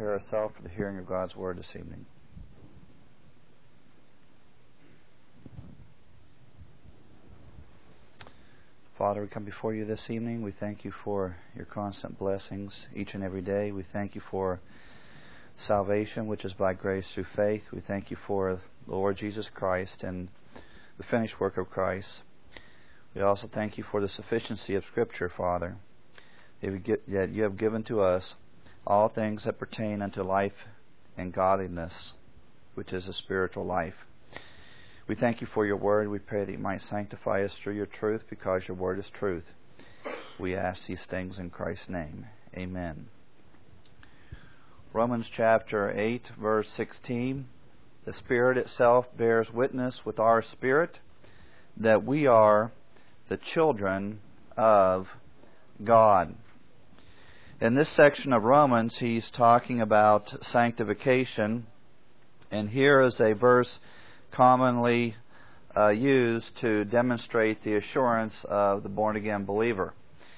prepare ourselves for the hearing of God's Word this evening. Father, we come before you this evening. We thank you for your constant blessings each and every day. We thank you for salvation, which is by grace through faith. We thank you for the Lord Jesus Christ and the finished work of Christ. We also thank you for the sufficiency of Scripture, Father, that you have given to us all things that pertain unto life and godliness, which is a spiritual life. We thank you for your word. We pray that you might sanctify us through your truth, because your word is truth. We ask these things in Christ's name. Amen. Romans chapter 8, verse 16. The Spirit itself bears witness with our spirit that we are the children of God. In this section of Romans, he's talking about sanctification, and here is a verse commonly used to demonstrate the assurance of the born-again believer.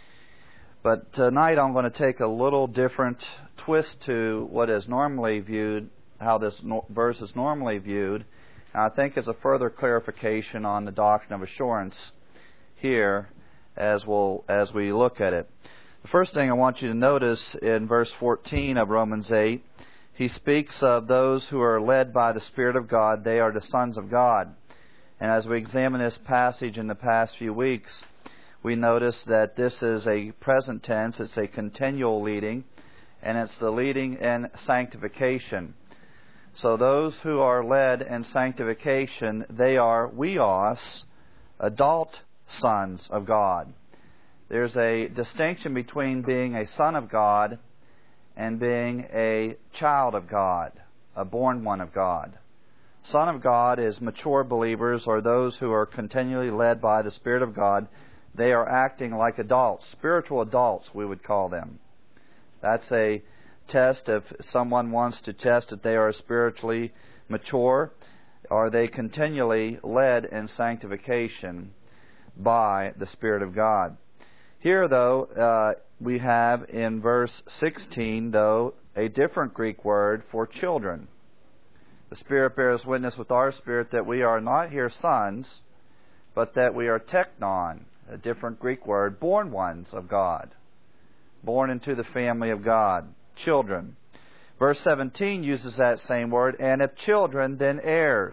But tonight I'm going to take a little different twist to what is normally viewed, how this verse is normally viewed, and I think it's a further clarification on the doctrine of assurance here as we look at it. The first thing I want you to notice in verse 14 of Romans 8, he speaks of those who are led by the Spirit of God. They are the sons of God. And as we examine this passage in the past few weeks, we notice that this is a present tense. It's a continual leading, and it's the leading in sanctification. So those who are led in sanctification, they are weos, adult sons of God. There's a distinction between being a son of God and being a child of God, a born one of God. Son of God is mature believers, or those who are continually led by the Spirit of God. They are acting like adults, spiritual adults, we would call them. That's a test. If someone wants to test that they are spiritually mature, are they continually led in sanctification by the Spirit of God? Here, though, we have in verse 16, though, a different Greek word for children. The Spirit bears witness with our spirit that we are not here sons, but that we are teknon, a different Greek word, born ones of God, born into the family of God, children. Verse 17 uses that same word, and if children, then heirs.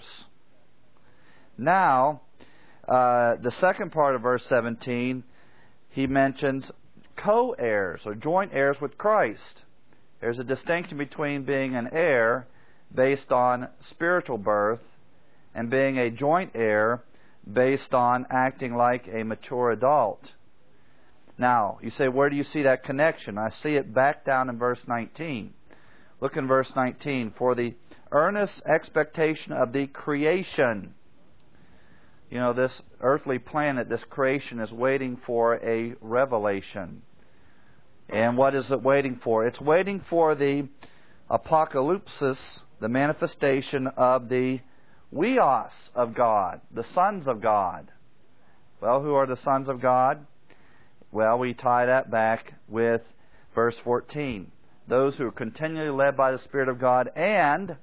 Now, the second part of verse 17, he mentions co-heirs or joint heirs with Christ. There's a distinction between being an heir based on spiritual birth and being a joint heir based on acting like a mature adult. Now, you say, where do you see that connection? I see it back down in verse 19. Look in verse 19. For the earnest expectation of the creation. You know, this earthly planet, this creation, is waiting for a revelation. And what is it waiting for? It's waiting for the apocalypsis, the manifestation of the weos of God, the sons of God. Well, who are the sons of God? Well, we tie that back with verse 14. Those who are continually led by the Spirit of God, and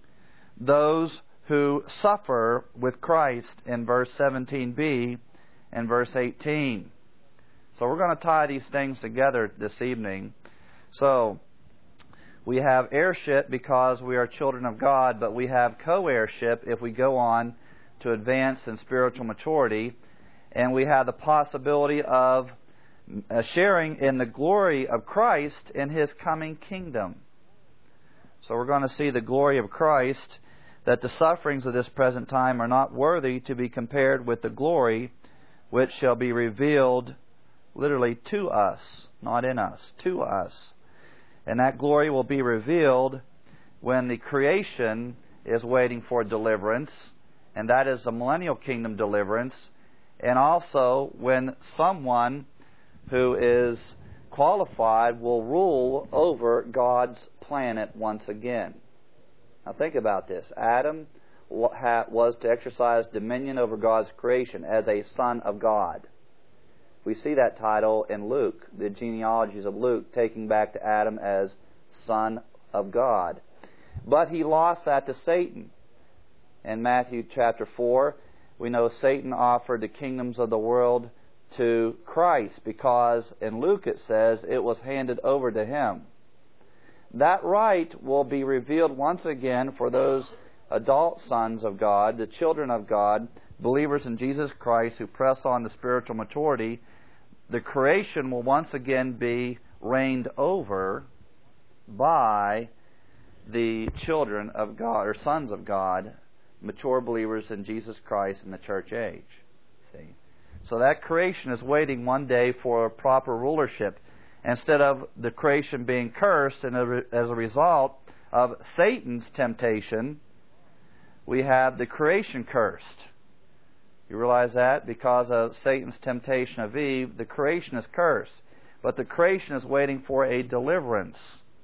those who suffer with Christ in verse 17b and verse 18. So we're going to tie these things together this evening. So we have heirship because we are children of God, but we have co-heirship if we go on to advance in spiritual maturity, and we have the possibility of sharing in the glory of Christ in His coming kingdom. So we're going to see the glory of Christ, that the sufferings of this present time are not worthy to be compared with the glory which shall be revealed literally to us, not in us, to us. And that glory will be revealed when the creation is waiting for deliverance, and that is the millennial kingdom deliverance, and also when someone who is qualified will rule over God's planet once again. Now think about this. Adam was to exercise dominion over God's creation as a son of God. We see that title in Luke, the genealogies of Luke, taking back to Adam as son of God. But he lost that to Satan. In Matthew chapter 4, we know Satan offered the kingdoms of the world to Christ because in Luke it says it was handed over to him. That right will be revealed once again for those adult sons of God, the children of God, believers in Jesus Christ who press on to spiritual maturity. The creation will once again be reigned over by the children of God, or sons of God, mature believers in Jesus Christ in the church age. See? So that creation is waiting one day for a proper rulership. Instead of the creation being cursed, and as a result of Satan's temptation, we have the creation cursed. You realize that? Because of Satan's temptation of Eve, the creation is cursed. But the creation is waiting for a deliverance.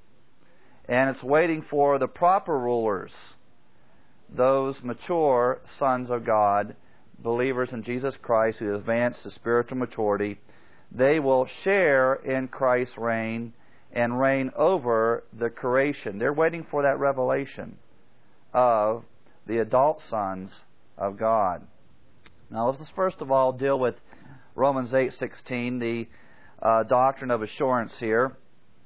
And it's waiting for the proper rulers, those mature sons of God, believers in Jesus Christ who advance to spiritual maturity. They will share in Christ's reign and reign over the creation. They're waiting for that revelation of the adult sons of God. Now let's first of all deal with Romans 8:16, the doctrine of assurance here.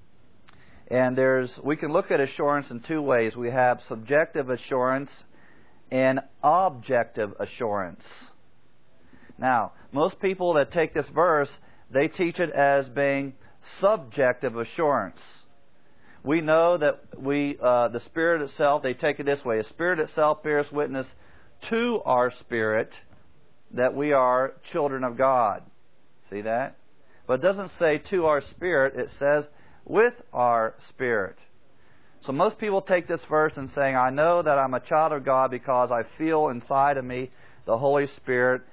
And we can look at assurance in two ways. We have subjective assurance and objective assurance. Now, most people that take this verse, they teach it as being subjective assurance. We know that the Spirit itself, they take it this way: the Spirit itself bears witness to our spirit that we are children of God. See that? But it doesn't say to our spirit, it says with our spirit. So most people take this verse and saying, I know that I'm a child of God because I feel inside of me the Holy Spirit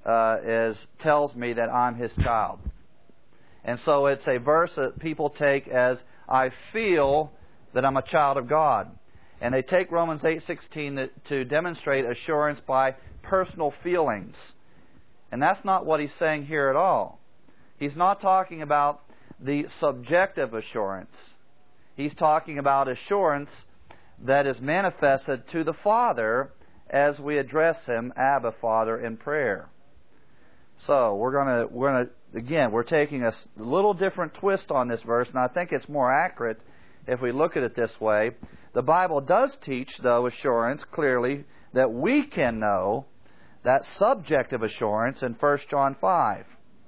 tells me that I'm His child. And so it's a verse that people take as, I feel that I'm a child of God. And they take Romans 8:16 to demonstrate assurance by personal feelings. And that's not what he's saying here at all. He's not talking about the subjective assurance. He's talking about assurance that is manifested to the Father as we address Him, Abba, Father, in prayer. So we're taking a little different twist on this verse, and I think it's more accurate if we look at it this way. The Bible does teach, though, assurance clearly that we can know, that subjective assurance in 1 John 5.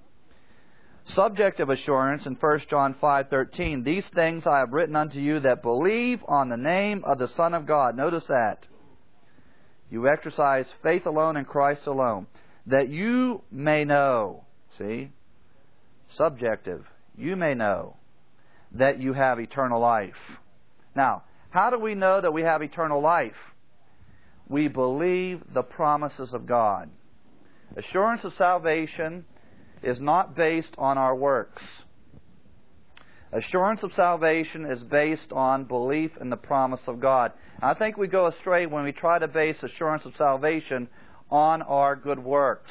Subjective assurance in 1 John 5:13. These things I have written unto you that believe on the name of the Son of God. Notice that. You exercise faith alone in Christ alone. That you may know. See? Subjective. You may know that you have eternal life. Now, how do we know that we have eternal life? We believe the promises of God. Assurance of salvation is not based on our works. Assurance of salvation is based on belief in the promise of God. I think we go astray when we try to base assurance of salvation on our good works.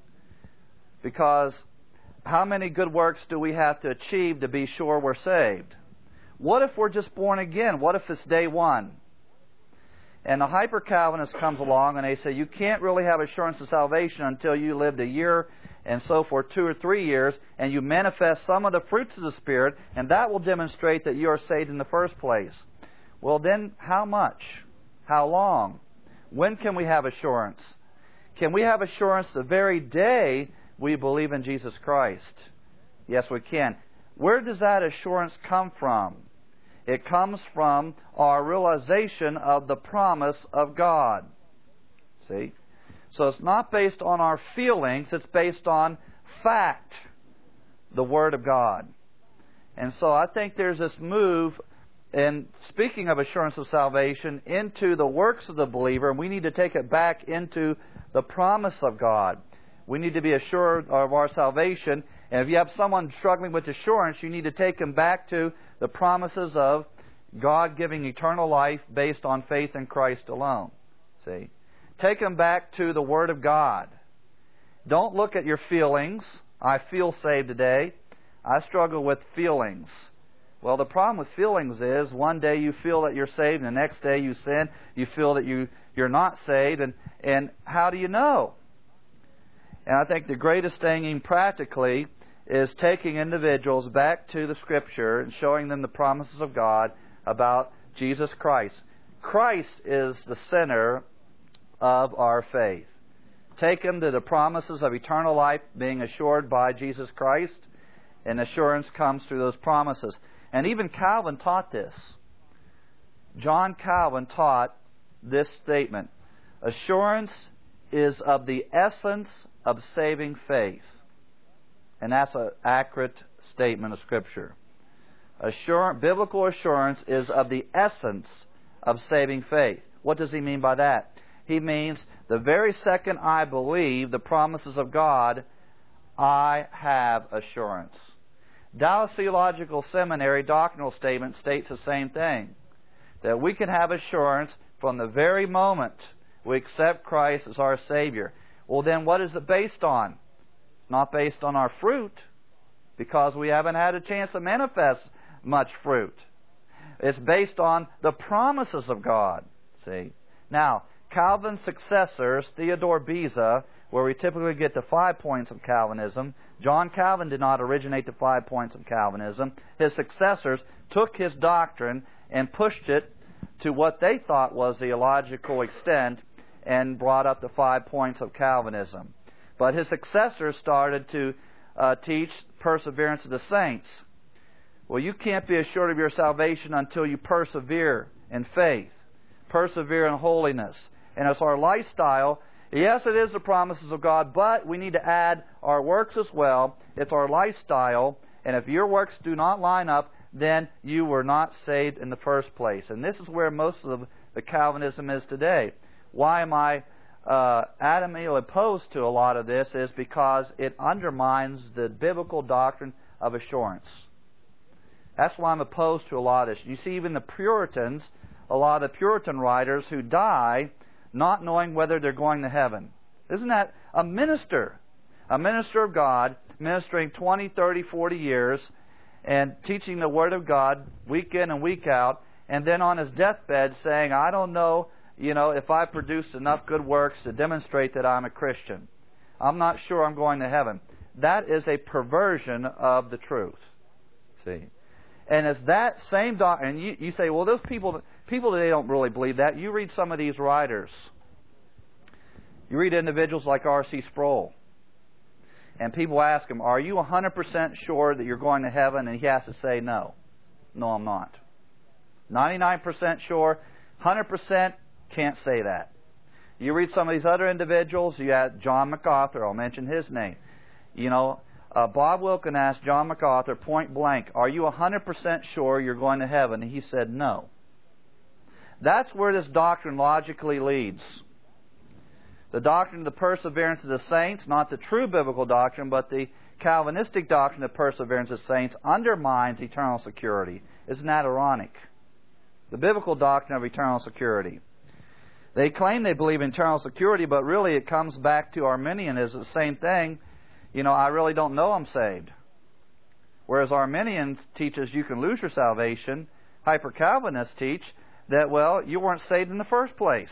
Because how many good works do we have to achieve to be sure we're saved? What if we're just born again? What if it's day one? And the hyper-Calvinist comes along and they say you can't really have assurance of salvation until you lived a year and so for 2 or 3 years, and you manifest some of the fruits of the Spirit, and that will demonstrate that you are saved in the first place. Well then, how much? How long? When can we have assurance? Can we have assurance the very day we believe in Jesus Christ? Yes, we can. Where does that assurance come from? It comes from our realization of the promise of God. See? So it's not based on our feelings, it's based on fact, the Word of God. And so I think there's this move, in speaking of assurance of salvation, into the works of the believer, and we need to take it back into the promise of God. We need to be assured of our salvation. And if you have someone struggling with assurance, you need to take them back to the promises of God giving eternal life based on faith in Christ alone. See? Take them back to the Word of God. Don't look at your feelings. I feel saved today. I struggle with feelings. Well, the problem with feelings is one day you feel that you're saved, and the next day you sin, you feel that you're not saved, and how do you know? And I think the greatest thing, even practically, is taking individuals back to the Scripture and showing them the promises of God about Jesus Christ. Christ is the center of our faith. Take them to the promises of eternal life being assured by Jesus Christ, and assurance comes through those promises. And even Calvin taught this. John Calvin taught this statement: assurance is of the essence of saving faith. And that's an accurate statement of Scripture. Biblical assurance is of the essence of saving faith. What does he mean by that? He means the very second I believe the promises of God, I have assurance. Dallas Theological Seminary doctrinal statement states the same thing, that we can have assurance from the very moment we accept Christ as our Savior. Well, then what is it based on? It's not based on our fruit, because we haven't had a chance to manifest much fruit. It's based on the promises of God. See? Now, Calvin's successors, Theodore Beza, where we typically get the 5 points of Calvinism, John Calvin did not originate the 5 points of Calvinism. His successors took his doctrine and pushed it to what they thought was the illogical extent and brought up the 5 points of Calvinism. But his successors started to teach perseverance of the saints. Well, you can't be assured of your salvation until you persevere in faith, persevere in holiness. And it's our lifestyle. Yes, it is the promises of God, but we need to add our works as well. It's our lifestyle. And if your works do not line up, then you were not saved in the first place. And this is where most of the Calvinism is today. Why am I adamantly opposed to a lot of this? Is because it undermines the biblical doctrine of assurance. That's why I'm opposed to a lot of this. You see, even the Puritans, a lot of the Puritan writers who die not knowing whether they're going to heaven. Isn't that a minister of God, ministering 20, 30, 40 years and teaching the Word of God week in and week out, and then on his deathbed saying, I don't know, if I produced enough good works to demonstrate that I'm a Christian. I'm not sure I'm going to heaven. That is a perversion of the truth. See? And it's that same doctrine. And you say, well, those people today don't really believe that. You read some of these writers. You read individuals like R.C. Sproul. And people ask him, are you 100% sure that you're going to heaven? And he has to say, no. No, I'm not. 99% sure. 100% can't say that. You read some of these other individuals. You have John MacArthur. I'll mention his name. Bob Wilkin asked John MacArthur point blank, are you 100% sure you're going to heaven? And he said no. That's where this doctrine logically leads. The doctrine of the perseverance of the saints, not the true biblical doctrine, but the Calvinistic doctrine of perseverance of saints, undermines eternal security. Isn't that ironic? The biblical doctrine of eternal security. They claim they believe in eternal security, but really it comes back to Arminianism, the same thing. I really don't know I'm saved. Whereas Arminians teaches you can lose your salvation. Hyper-Calvinists teach that, you weren't saved in the first place.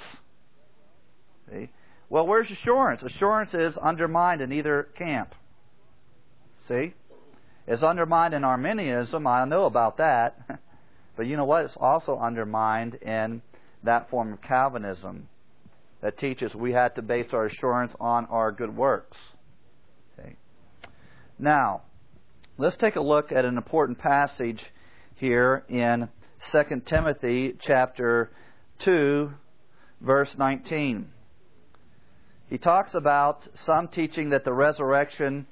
See? Well, where's assurance? Assurance is undermined in either camp. See? It's undermined in Arminianism. I know about that. But you know what? It's also undermined in that form of Calvinism that teaches we have to base our assurance on our good works. Okay. Now, let's take a look at an important passage here in 2 Timothy chapter 2, verse 19. He talks about some teaching that the resurrection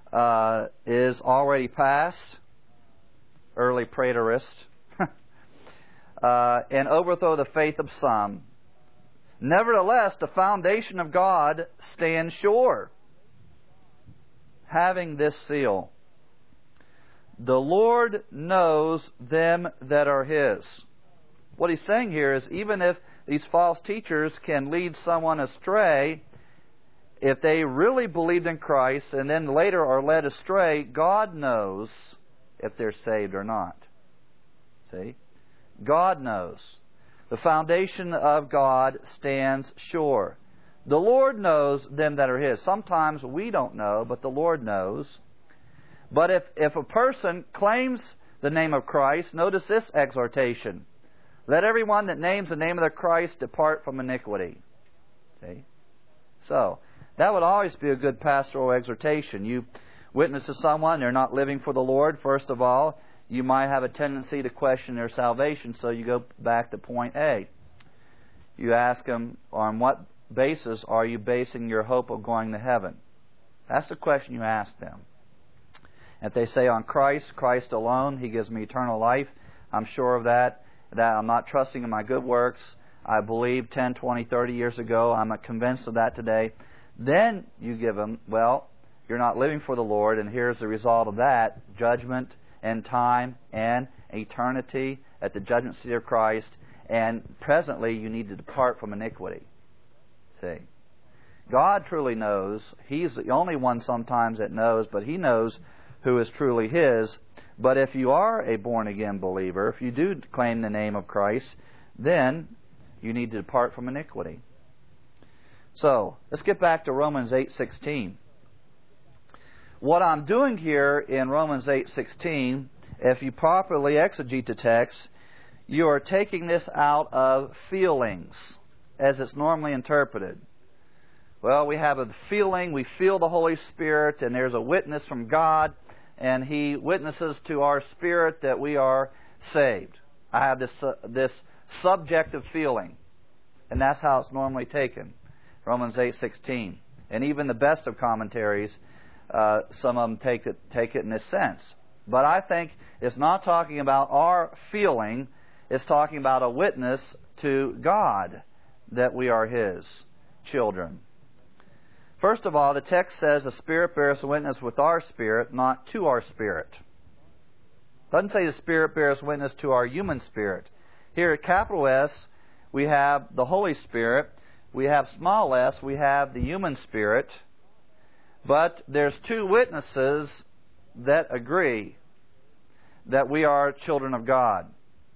is already past, early preterist, and overthrow the faith of some. Nevertheless, the foundation of God stands sure, having this seal. The Lord knows them that are His. What he's saying here is even if these false teachers can lead someone astray, if they really believed in Christ and then later are led astray, God knows if they're saved or not. See? God knows. The foundation of God stands sure. The Lord knows them that are His. Sometimes we don't know, but the Lord knows. But if a person claims the name of Christ, notice this exhortation. Let everyone that names the name of the Christ depart from iniquity. See? So, that would always be a good pastoral exhortation. You witness to someone, they're not living for the Lord, first of all, you might have a tendency to question their salvation, so you go back to point A. You ask them, on what basis are you basing your hope of going to heaven? That's the question you ask them. If they say, on Christ, Christ alone, He gives me eternal life, I'm sure of that I'm not trusting in my good works, I believed 10, 20, 30 years ago, I'm convinced of that today, then you give them, well, you're not living for the Lord, and here's the result of that, judgment and time and eternity at the judgment seat of Christ, and presently you need to depart from iniquity. See? God truly knows. He's the only one sometimes that knows, but He knows who is truly His. But if you are a born-again believer, if you do claim the name of Christ, then you need to depart from iniquity. So, let's get back to Romans 8:16. What I'm doing here in Romans 8:16, if you properly exegete the text, you are taking this out of feelings, as it's normally interpreted. Well, we have a feeling, we feel the Holy Spirit, and there's a witness from God, and He witnesses to our spirit that we are saved. I have this subjective feeling, and that's how it's normally taken. Romans 8:16. And even the best of commentaries, some of them take it in this sense. But I think it's not talking about our feeling, it's talking about a witness to God that we are His children. First of all, the text says the Spirit bears witness with our spirit, not to our spirit. It doesn't say the Spirit bears witness to our human spirit. Here at capital S, we have the Holy Spirit. We have small s, we have the human spirit. But there's two witnesses that agree that we are children of God.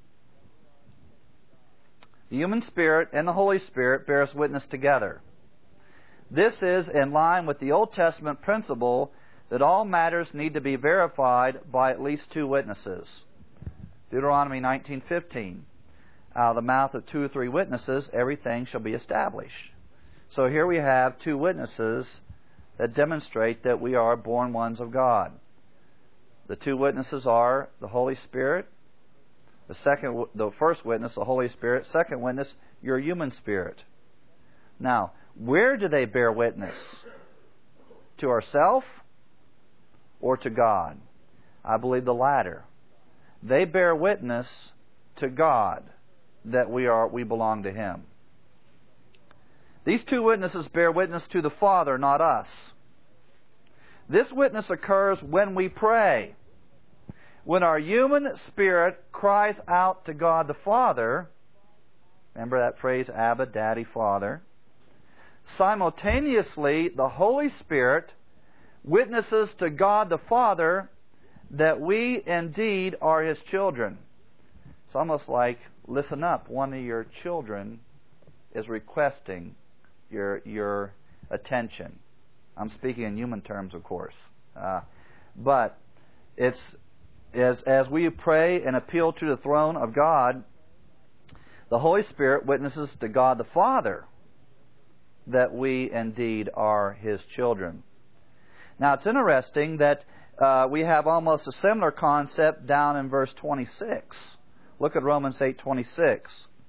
The human spirit and the Holy Spirit bears witness together. This is in line with the Old Testament principle that all matters need to be verified by at least two witnesses. Deuteronomy 19:15. Out of the mouth of 2 or 3 witnesses, everything shall be established. So here we have two witnesses that demonstrate that we are born ones of God. The two witnesses are the Holy Spirit. The first witness, the Holy Spirit. Second witness, your human spirit. Now, where do they bear witness? To ourselves or to God? I believe the latter. They bear witness to God that we belong to Him. These two witnesses bear witness to the Father, not us. This witness occurs when we pray. When our human spirit cries out to God the Father, remember that phrase, Abba, Daddy, Father, simultaneously the Holy Spirit witnesses to God the Father that we indeed are His children. It's almost like, listen up, one of your children is requesting your attention. I'm speaking in human terms, of course. But it's as we pray and appeal to the throne of God, the Holy Spirit witnesses to God the Father that we indeed are His children. Now, it's interesting that we have almost a similar concept down in verse 26. Look at Romans 8:26.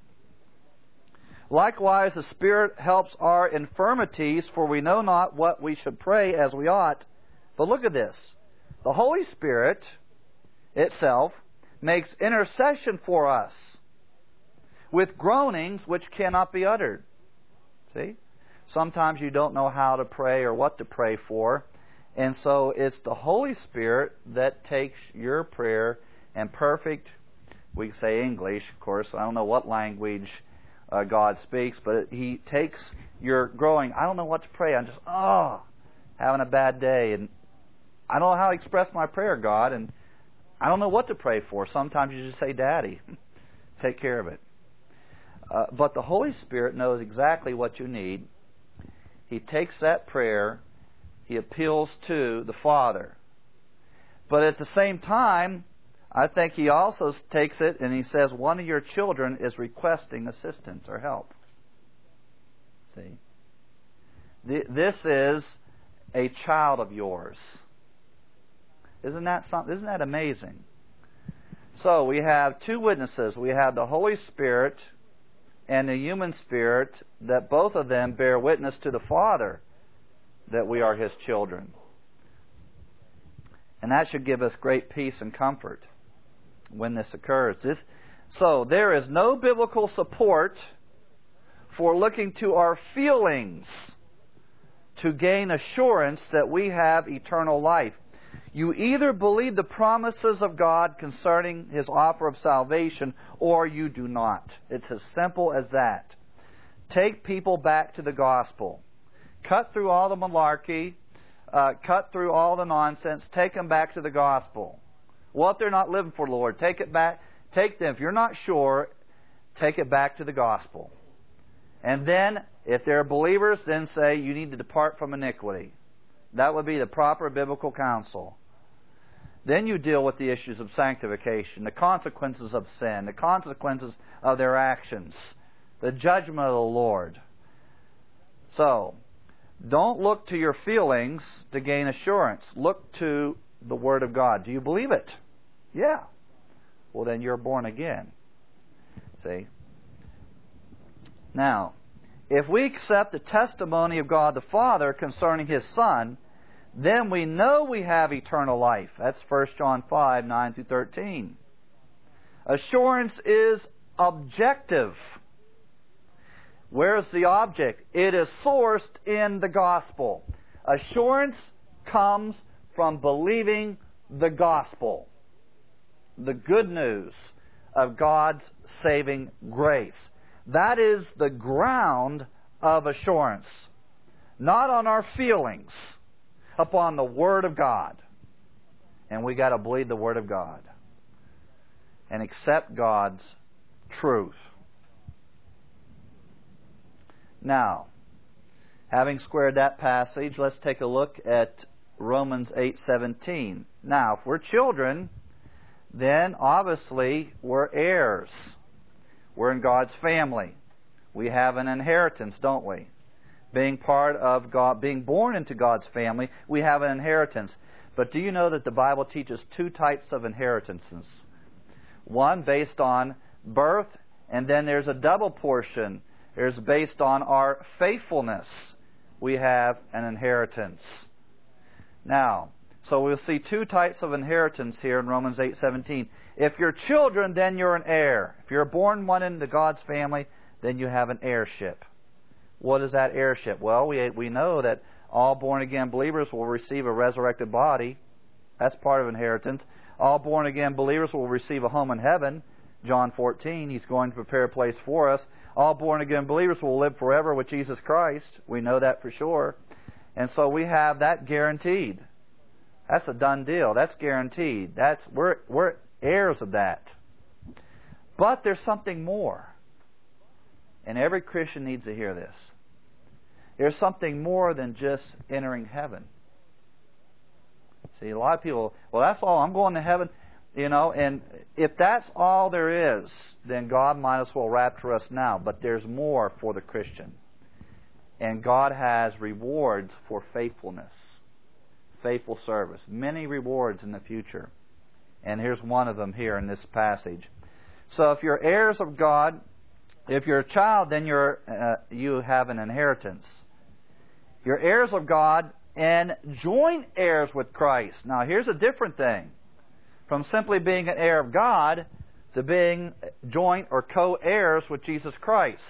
Likewise, the Spirit helps our infirmities, for we know not what we should pray as we ought. But look at this. The Holy Spirit itself makes intercession for us with groanings which cannot be uttered. See? Sometimes you don't know how to pray or what to pray for. And so it's the Holy Spirit that takes your prayer and perfect, we can say English, of course. I don't know what language God speaks, but He takes your growing, I don't know what to pray. I'm just, having a bad day. And I don't know how to express my prayer, God. And I don't know what to pray for. Sometimes you just say, Daddy, take care of it. But the Holy Spirit knows exactly what you need. He takes that prayer, He appeals to the Father. But at the same time, I think He also takes it and He says, one of your children is requesting assistance or help. See? This is a child of yours. Isn't that something? Isn't that amazing? So we have two witnesses. We have the Holy Spirit and the human spirit, that both of them bear witness to the Father that we are His children. And that should give us great peace and comfort when this occurs. So there is no biblical support for looking to our feelings to gain assurance that we have eternal life. You either believe the promises of God concerning His offer of salvation, or you do not. It's as simple as that. Take people back to the gospel. Cut through all the malarkey. Cut through all the nonsense. Take them back to the gospel. Well, if they're not living for the Lord, take it back. Take them. If you're not sure, take it back to the gospel. And then, if they're believers, then say you need to depart from iniquity. That would be the proper biblical counsel. Then you deal with the issues of sanctification, the consequences of sin, the consequences of their actions, the judgment of the Lord. So, don't look to your feelings to gain assurance. Look to the Word of God. Do you believe it? Yeah. Well, then you're born again. See? Now, if we accept the testimony of God the Father concerning His Son, then we know we have eternal life. That's 1 John 5, 9 through 13. Assurance is objective. Where's the object? It is sourced in the gospel. Assurance comes from believing the gospel, the good news of God's saving grace. That is the ground of assurance. Not on our feelings, upon the Word of God. And we got to believe the Word of God and accept God's truth. Now, having squared that passage, let's take a look at Romans 8:17. Now, if we're children, then obviously we're heirs. We're in God's family. We have an inheritance, don't we? Being part of God, being born into God's family, we have an inheritance. But do you know that the Bible teaches two types of inheritances? One based on birth, and then there's a double portion. There's based on our faithfulness. We have an inheritance. Now, so we'll see two types of inheritance here in Romans 8:17. If you're children, then you're an heir. If you're born one into God's family, then you have an heirship. What is that heirship? Well, we know that all born-again believers will receive a resurrected body. That's part of inheritance. All born-again believers will receive a home in heaven. John 14, He's going to prepare a place for us. All born-again believers will live forever with Jesus Christ. We know that for sure. And so we have that guaranteed. That's a done deal. That's guaranteed. We're heirs of that. But there's something more. And every Christian needs to hear this. There's something more than just entering heaven. See, a lot of people, well, that's all. I'm going to heaven. And if that's all there is, then God might as well rapture us now. But there's more for the Christian. And God has rewards for faithfulness, faithful service. Many rewards in the future. And here's one of them here in this passage. So if you're heirs of God, if you're a child, then you have an inheritance. You're heirs of God and joint heirs with Christ. Now here's a different thing. From simply being an heir of God to being joint or co-heirs with Jesus Christ.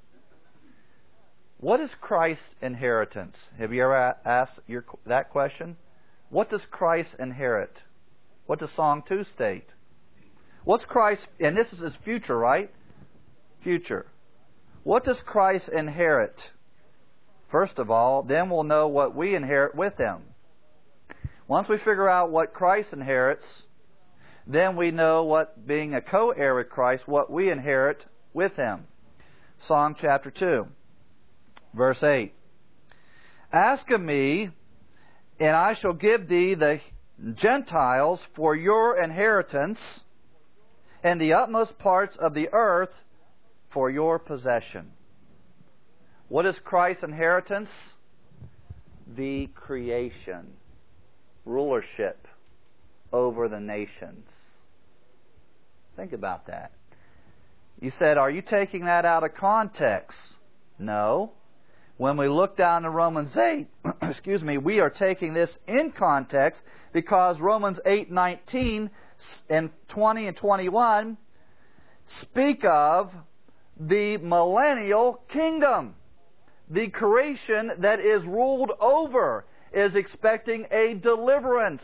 What is Christ's inheritance? Have you ever asked that question? What does Christ inherit? What does Song 2 state? What's Christ, and this is His future, right? Future. What does Christ inherit? First of all, then we'll know what we inherit with Him. Once we figure out what Christ inherits, then we know what being a co-heir with Christ, what we inherit with Him. Psalm chapter 2, verse 8. Ask of me, and I shall give thee the Gentiles for your inheritance, and the utmost parts of the earth for your possession. What is Christ's inheritance? The creation, rulership over the nations. Think about that. You said, are you taking that out of context? No. When we look down to Romans 8, we are taking this in context because Romans 8:19 and 20 and 21 speak of the millennial kingdom. The creation that is ruled over is expecting a deliverance.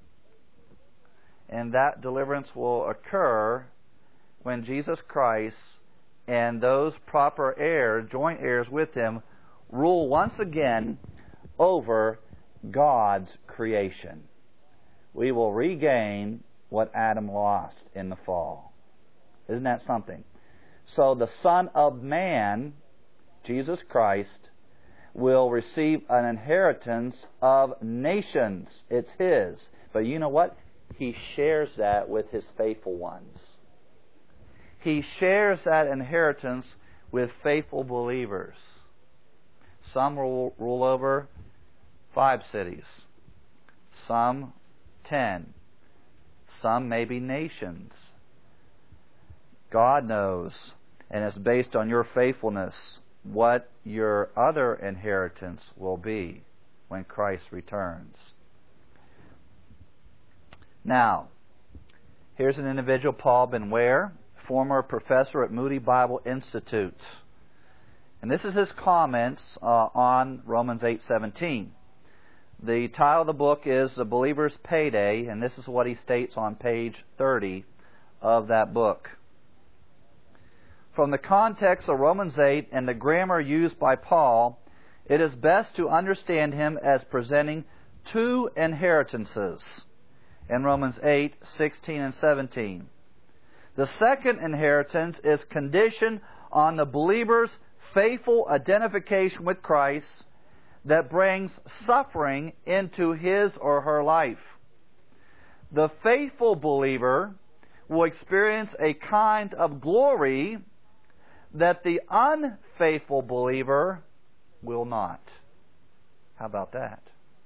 And that deliverance will occur when Jesus Christ and those proper heirs, joint heirs with Him, rule once again over God's creation. We will regain what Adam lost in the fall. Isn't that something? So the Son of Man, Jesus Christ, will receive an inheritance of nations. It's His. But you know what? He shares that with His faithful ones. He shares that inheritance with faithful believers. Some will rule over 5 cities. Some 10. Some maybe nations. God knows, and it's based on your faithfulness, what your other inheritance will be when Christ returns. Now, here's an individual, Paul Ben Ware, former professor at Moody Bible Institute. And this is his comments on Romans 8:17. The title of the book is The Believer's Payday, and this is what he states on page 30 of that book. From the context of Romans 8 and the grammar used by Paul, it is best to understand him as presenting 2 inheritances in Romans 8:16 and 17. The second inheritance is conditioned on the believer's faithful identification with Christ that brings suffering into his or her life. The faithful believer will experience a kind of glory that the unfaithful believer will not. How about that?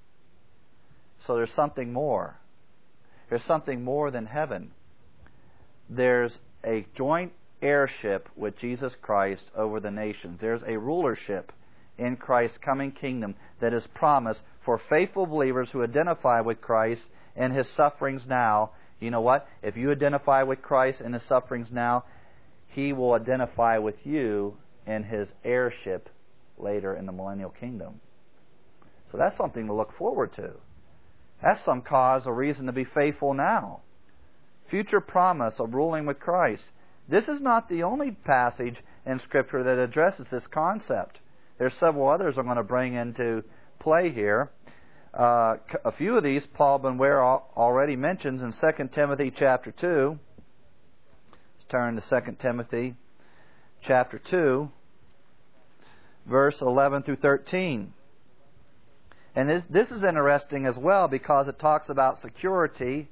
So there's something more. There's something more than heaven. There's a joint heirship with Jesus Christ over the nations. There's a rulership in Christ's coming kingdom that is promised for faithful believers who identify with Christ in His sufferings now. You know what? If you identify with Christ in His sufferings now, He will identify with you in His heirship later in the millennial kingdom. So that's something to look forward to. That's some cause or reason to be faithful now. Future promise of ruling with Christ. This is not the only passage in Scripture that addresses this concept. There's several others I'm going to bring into play here. A few of these Paul Ben Ware already mentions in 2 Timothy chapter 2. Let's turn to 2 Timothy chapter 2, verse 11 through 13. And this is interesting as well because it talks about security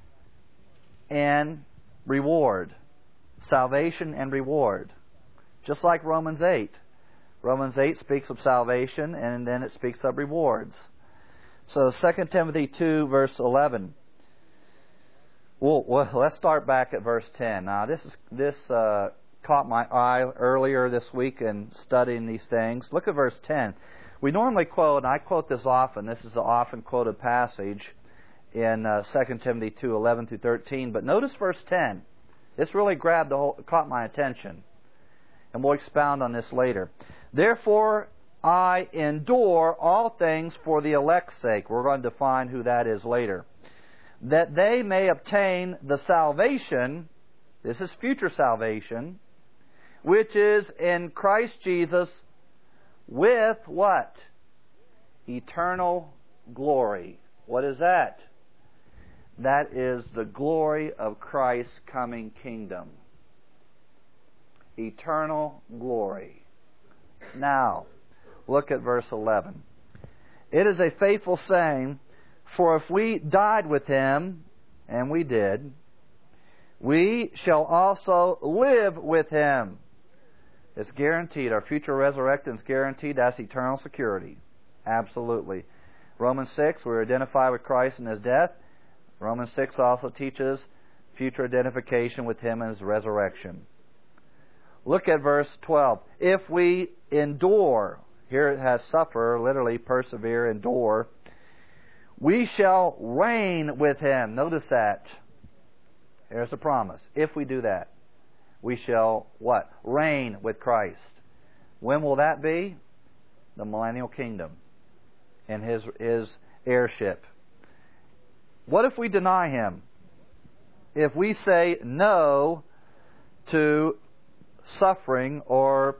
and reward. Salvation and reward. Just like Romans 8. Romans 8 speaks of salvation and then it speaks of rewards. So 2 Timothy 2 verse 11. Well, let's start back at verse 10. Now this caught my eye earlier this week in studying these things. Look at verse 10. We normally quote, and I quote this often, this is an often quoted passage in 2 Timothy 2, 11 through 13. But notice verse 10. This really caught my attention. And we'll expound on this later. Therefore, I endure all things for the elect's sake. We're going to define who that is later. That they may obtain the salvation, this is future salvation, which is in Christ Jesus with what? Eternal glory. What is that? That is the glory of Christ's coming kingdom. Eternal glory. Now, look at verse 11. It is a faithful saying, for if we died with Him, and we did, we shall also live with Him. It's guaranteed. Our future resurrection is guaranteed. That's eternal security. Absolutely. Romans 6, we're identified with Christ in His death. Romans 6 also teaches future identification with Him in His resurrection. Look at verse 12. If we endure, here it has suffer, literally persevere, endure, we shall reign with Him. Notice that. Here's a promise. If we do that, we shall what? Reign with Christ. When will that be? The millennial kingdom and His heirship. What if we deny Him? If we say no to suffering or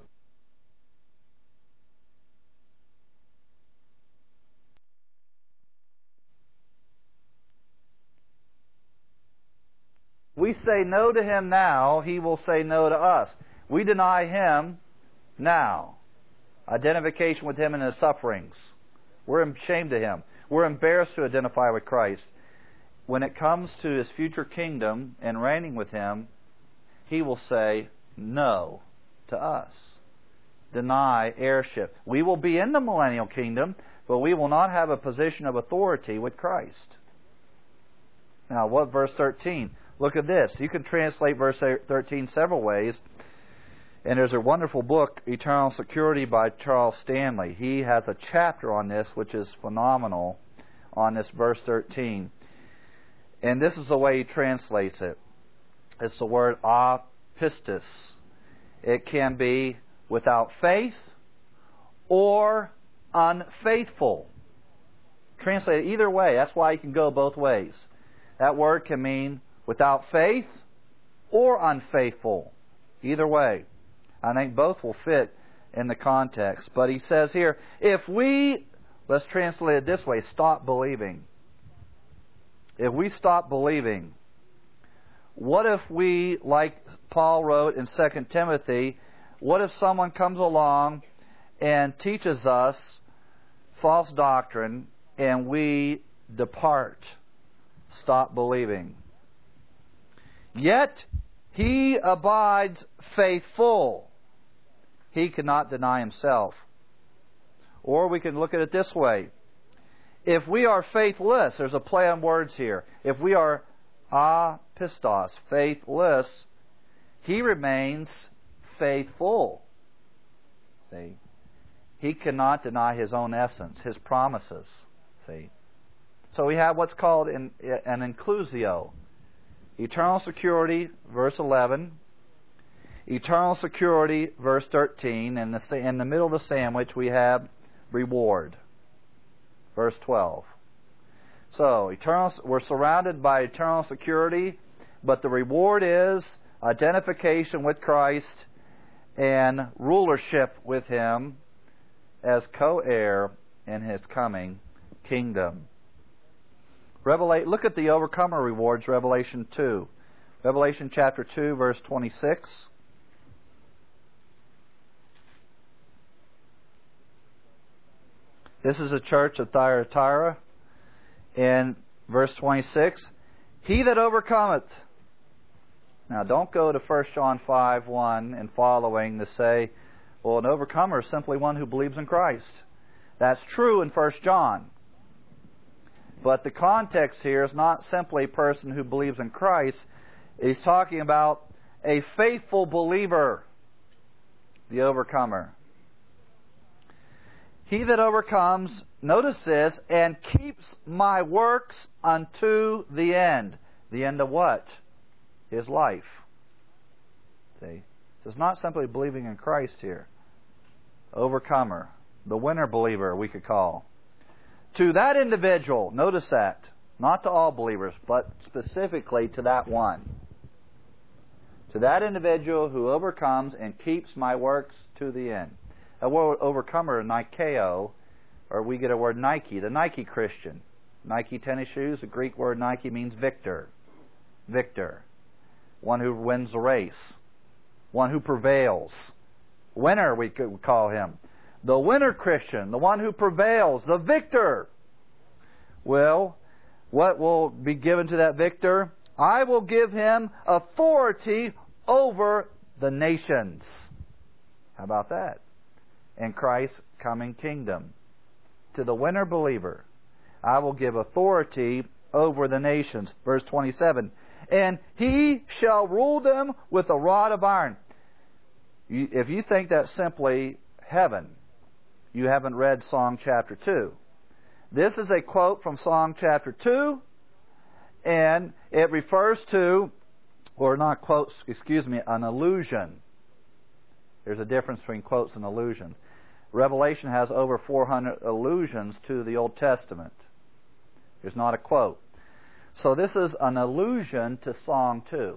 we say no to Him now, He will say no to us. We deny Him now. Identification with Him in His sufferings. We're ashamed of Him. We're embarrassed to identify with Christ. When it comes to His future kingdom and reigning with Him, He will say no to us. Deny heirship. We will be in the millennial kingdom, but we will not have a position of authority with Christ. Now, what verse 13? Look at this. You can translate verse 13 several ways. And there's a wonderful book, Eternal Security, by Charles Stanley. He has a chapter on this, which is phenomenal, on this verse 13. And this is the way he translates it. It's the word apistos. It can be without faith or unfaithful. Translate it either way. That's why you can go both ways. That word can mean without faith or unfaithful. Either way. I think both will fit in the context. But he says here, if we, let's translate it this way, stop believing. If we stop believing, what if we, like Paul wrote in 2 Timothy, what if someone comes along and teaches us false doctrine and we depart, stop believing? Yet he abides faithful. He cannot deny himself. Or we can look at it this way. If we are faithless, there's a play on words here. If we are apistos, faithless, He remains faithful. See? He cannot deny His own essence, His promises. See? So we have what's called an inclusio. Eternal security, verse 11. Eternal security, verse 13. And in the middle of the sandwich we have reward. Verse 12. So, we're surrounded by eternal security, but the reward is identification with Christ and rulership with Him as co-heir in His coming kingdom. Look at the overcomer rewards, Revelation 2. Revelation chapter 2, verse 26. This is a church of Thyatira. In verse 26, He that overcometh. Now don't go to 1 John 5:1 and following to say, well, an overcomer is simply one who believes in Christ. That's true in 1 John. But the context here is not simply a person who believes in Christ. He's talking about a faithful believer, the overcomer. He that overcomes, notice this, and keeps my works unto the end. The end of what? His life. See? So it's not simply believing in Christ here. Overcomer. The winner believer, we could call. To that individual, notice that. Not to all believers, but specifically to that one. To that individual who overcomes and keeps my works to the end. A word overcomer, Nikeo, or we get a word Nike, the Nike Christian. Nike tennis shoes, the Greek word Nike means victor. Victor. One who wins the race. One who prevails. Winner, we could call him. The winner Christian, the one who prevails, the victor. Well, what will be given to that victor? I will give him authority over the nations. How about that? In Christ's coming kingdom. To the winner believer, I will give authority over the nations. Verse 27. And he shall rule them with a rod of iron. If you think that's simply heaven, you haven't read Song chapter 2. This is a quote from Song chapter 2, and it refers to, or not quotes, an allusion. There's a difference between quotes and allusions. Revelation has over 400 allusions to the Old Testament. There's not a quote. So this is an allusion to Song 2.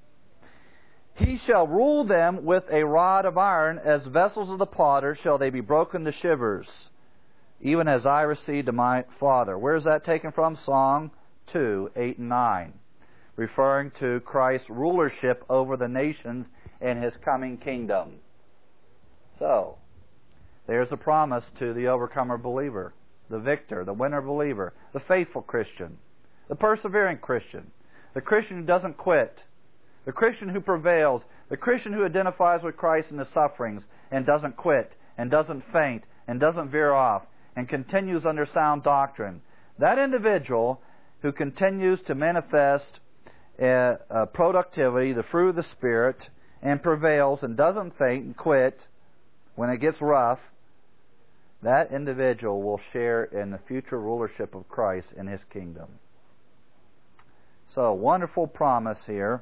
He shall rule them with a rod of iron, as vessels of the potter shall they be broken to shivers, even as I received to my Father. Where is that taken from? Song 2, 8 and 9, referring to Christ's rulership over the nations and His coming kingdom. So, there's a promise to the overcomer believer, the victor, the winner believer, the faithful Christian, the persevering Christian, the Christian who doesn't quit, the Christian who prevails, the Christian who identifies with Christ in His sufferings and doesn't quit and doesn't faint and doesn't veer off and continues under sound doctrine. That individual who continues to manifest productivity, the fruit of the Spirit, and prevails and doesn't faint and quit when it gets rough, that individual will share in the future rulership of Christ in His kingdom. So, wonderful promise here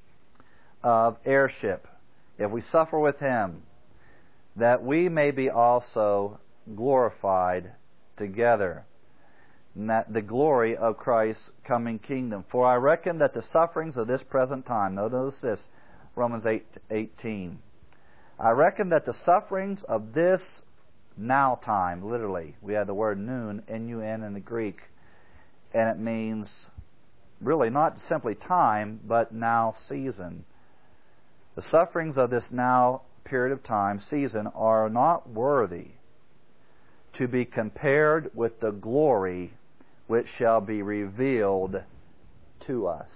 of heirship. If we suffer with Him, that we may be also glorified together. And that the glory of Christ's coming kingdom. For I reckon that the sufferings of this present time, notice this, Romans 8:18. I reckon that the sufferings of this now time, literally, we have the word noon, N-U-N in the Greek, and it means really not simply time, but now season. The sufferings of this now period of time, season, are not worthy to be compared with the glory which shall be revealed to us.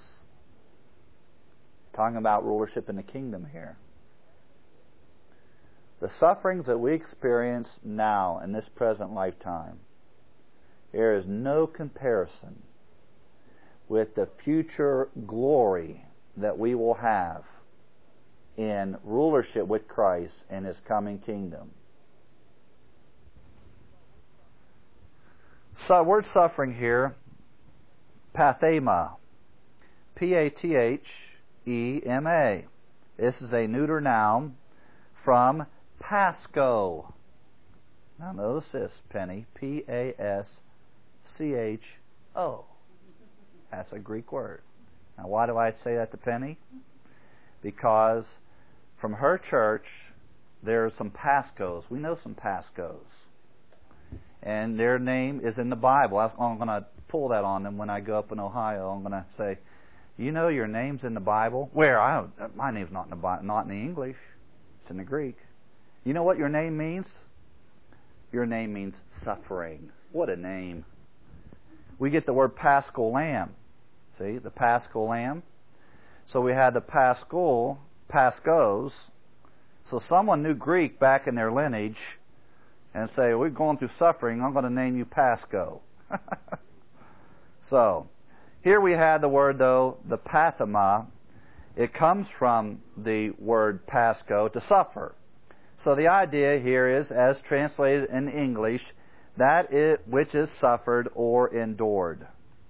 Talking about rulership in the kingdom here. The sufferings that we experience now in this present lifetime, there is no comparison with the future glory that we will have in rulership with Christ and His coming kingdom. So, word suffering here, pathema, P-A-T-H-E-M-A. This is a neuter noun from Pascho. Now notice this, Penny, P-A-S-C-H-O. That's a Greek word. Now why do I say that to Penny? Because from her church, there are some Paschos. We know some Paschos. And their name is in the Bible. I'm going to pull that on them when I go up in Ohio. I'm going to say, you know your name's in the Bible? Where? My name's not in the Bible, not in the English. It's in the Greek. You know what your name means? Your name means suffering. What a name. We get the word Paschal Lamb. See, the Paschal Lamb. So we had the Paschos. So someone knew Greek back in their lineage and say, we're going through suffering, I'm going to name you Pascho. So, here we had the word, though, the pathema. It comes from the word Pascho, to suffer. So the idea here is, as translated in English, that which is suffered or endured.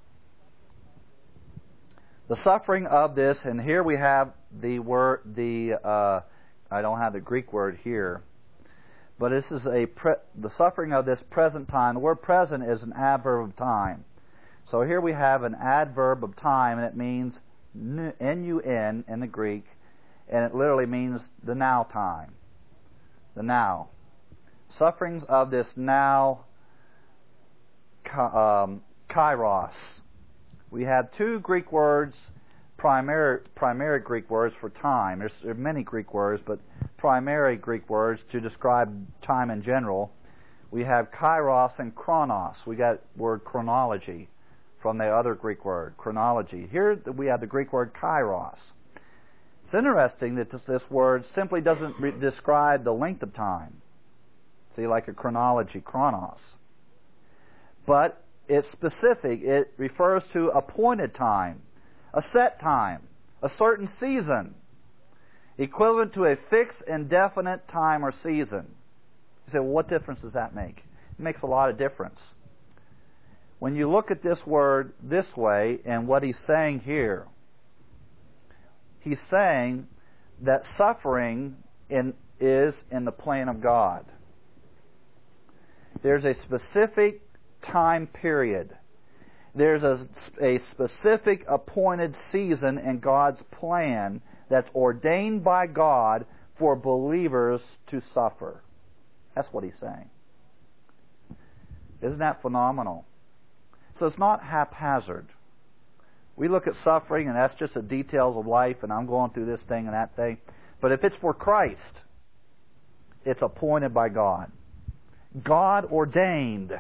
The suffering of this, and here we have the word, I don't have the Greek word here, but this is the suffering of this present time. The word present is an adverb of time. So here we have an adverb of time, and it means N-U-N in the Greek, and it literally means the now time. The now. Sufferings of this now kairos. We have two Greek words, primary Greek words for time. There are many Greek words, but primary Greek words to describe time in general. We have kairos and chronos. We got word chronology from the other Greek word, chronology. Here we have the Greek word kairos. It's interesting that this word simply doesn't describe the length of time. See, like a chronology, chronos. But it's specific. It refers to appointed time, a set time, a certain season, equivalent to a fixed and definite time or season. You say, well, what difference does that make? It makes a lot of difference. When you look at this word this way and what he's saying here, he's saying that suffering is in the plan of God. There's a specific time period. There's a specific appointed season in God's plan that's ordained by God for believers to suffer. That's what he's saying. Isn't that phenomenal? So it's not haphazard. We look at suffering and that's just the details of life and I'm going through this thing and that thing. But if it's for Christ, it's appointed by God. God ordained,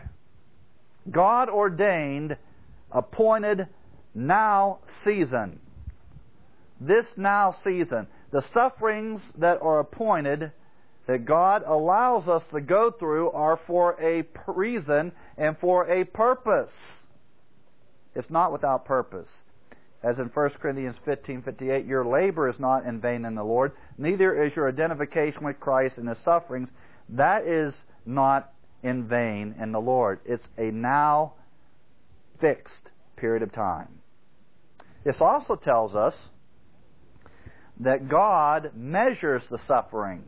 appointed now season. This now season. The sufferings that are appointed, that God allows us to go through, are for a reason and for a purpose. It's not without purpose. As in 1 Corinthians 15:58, your labor is not in vain in the Lord, neither is your identification with Christ in His sufferings. That is not in vain in the Lord. It's a now fixed period of time. This also tells us that God measures the suffering.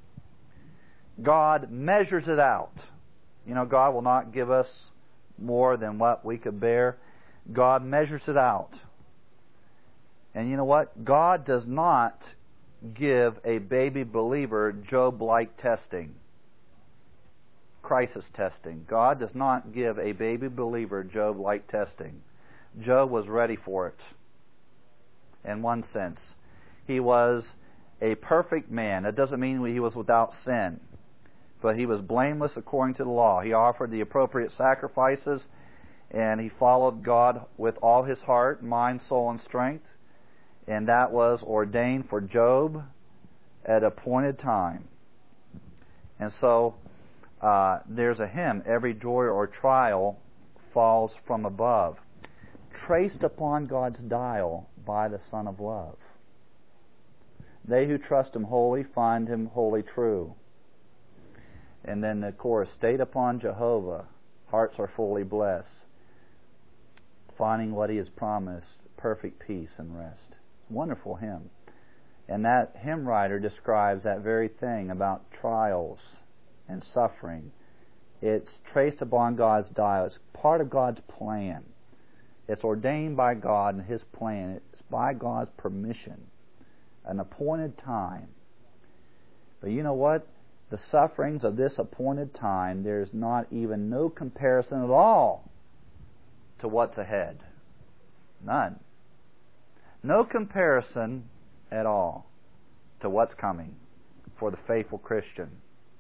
God measures it out. You know, God will not give us more than what we could bear. God measures it out. And you know what? God does not give a baby believer Job-like testing, crisis testing. God does not give a baby believer Job-like testing. Job was ready for it, in one sense. He was a perfect man. That doesn't mean he was without sin, but he was blameless according to the law. He offered the appropriate sacrifices, and he followed God with all his heart, mind, soul, and strength. And that was ordained for Job at appointed time. And so there's a hymn, every joy or trial falls from above, traced upon God's dial by the Son of Love. They who trust Him wholly find Him wholly true. And then the chorus, stayed upon Jehovah, hearts are fully blessed, finding what He has promised, perfect peace and rest. Wonderful hymn. And that hymn writer describes that very thing about trials and suffering. It's traced upon God's dial. It's part of God's plan. It's ordained by God and His plan. It's by God's permission, an appointed time. But you know what? The sufferings of this appointed time, there's not even no comparison at all to what's ahead. None. No comparison at all to what's coming for the faithful Christian.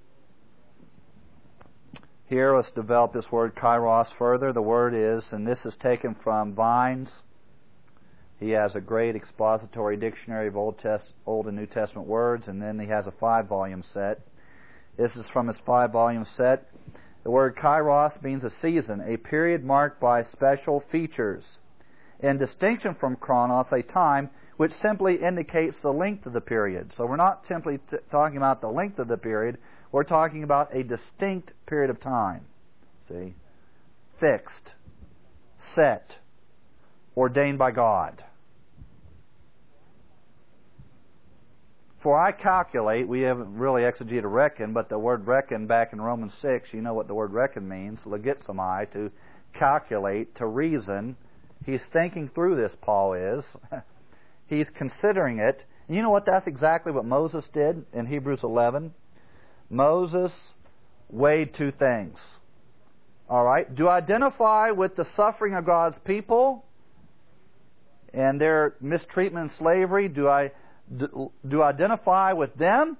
Here, let's develop this word kairos further. The word is, and this is taken from Vines. He has a great expository dictionary of Old and New Testament words, and then he has a 5-volume set. This is from his 5-volume set. The word kairos means a season, a period marked by special features. In distinction from chronos, a time which simply indicates the length of the period. So we're not simply talking about the length of the period, we're talking about a distinct period of time. See? Fixed, set, ordained by God. For I calculate, we haven't really exegeted reckon, but the word reckon back in Romans 6, you know what the word reckon means, logizomai, to calculate, to reason. He's thinking through this, Paul is. He's considering it. And you know what? That's exactly what Moses did in Hebrews 11. Moses weighed two things. All right. Do I identify with the suffering of God's people and their mistreatment and slavery? Do I identify with them?